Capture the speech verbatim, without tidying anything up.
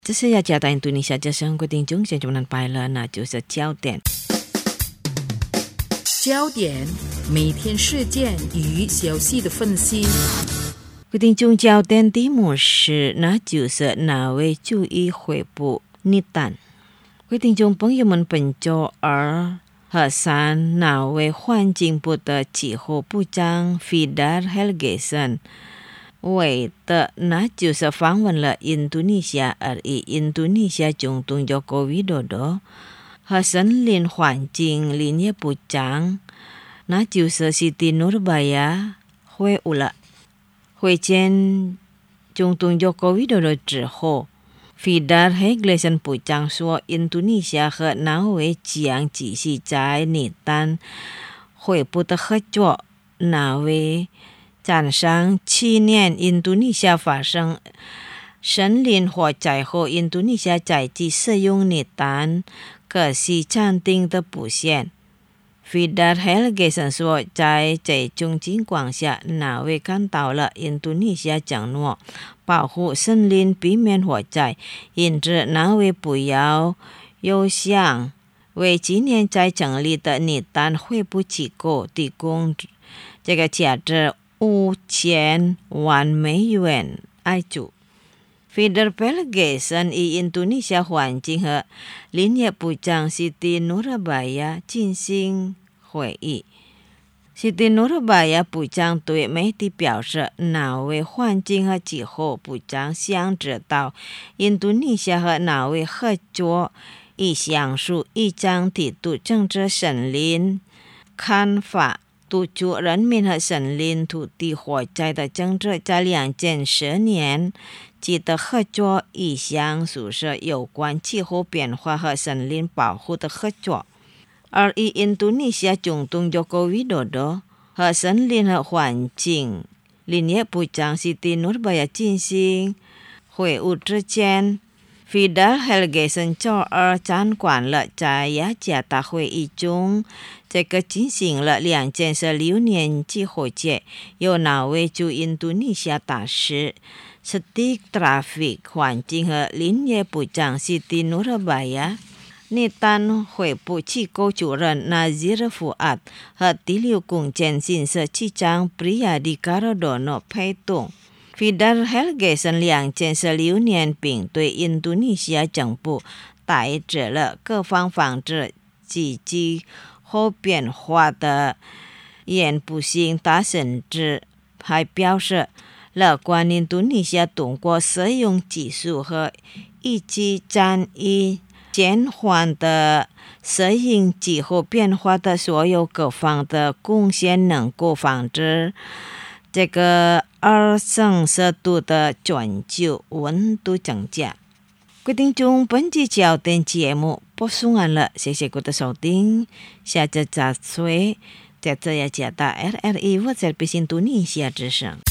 这是雅加达印度尼西亚之声规定中，现在我们拜了，那就是焦点。 焦点，每天事件与消息的分析。 规定中焦点题目是，那就是哪位注意回复逆单。规定中朋友们本周二和三哪位环境部的气候部长 Fidar Helgeson为的那就是访问了印度尼西亚，而以印度尼西亚总统Joko Widodo和森林环境林业部长那就是 Siti Nurbaya 会晤了。会见总统Joko Widodo之后， Fidar Helgeson 部长说，印度尼西亚和那位将继续在逆单回复的合作，那位赞赏去年印度尼西亚发生森林火灾后，印度尼西亚再次使用逆单可是暂定的不限。Fidar Helgeson 说，在这种情况下，那位看到了印度尼西亚承诺保护森林，避免火灾，因此那位不要有想为今年在成立的逆单恢复机构提供这个价值五千万美元爱助。Fidar Helgeson以印度尼西亚环境和林业部长 Siti Nurbaya 进行会议。Siti Nurbaya 部长对媒体表示，那位环境和气候部长想知道印度尼西亚和那位合作以详述一张提出政治森林看法，督促人民和森林土地火灾的政治在两千十年记得合作意向书说有关气候变化和森林保护的合作。而以印度尼西亚总统Joko Widodo和森林和环境林业部长 Siti Nurbaya 进行会晤之前， Fidar Helgeson 周二参观了在雅加达会议中这个进行了两千十六年气候节，由那位驻印度尼西亚大使Stik Traffic 环境和林业部长 Siti Nurbaya、逆单回复机构主任 Nazir Fuad 和第六公建建设区长 Priyadi Cardano 陪同。 Fidar Helgeson 两千十六年并对印度尼西亚政府带着了各方防止气候变化的言不行大甚至还表示乐观印度尼西亚通过使用技术和一起战役减缓的适应气候变化的所有各方的贡献，能够防止这个二摄氏度的全球温度增加。规定中本期焦点节目播送完了，谢谢各位的收听，下次再会。在这雅加达 R R E 我在印度尼西亚之声。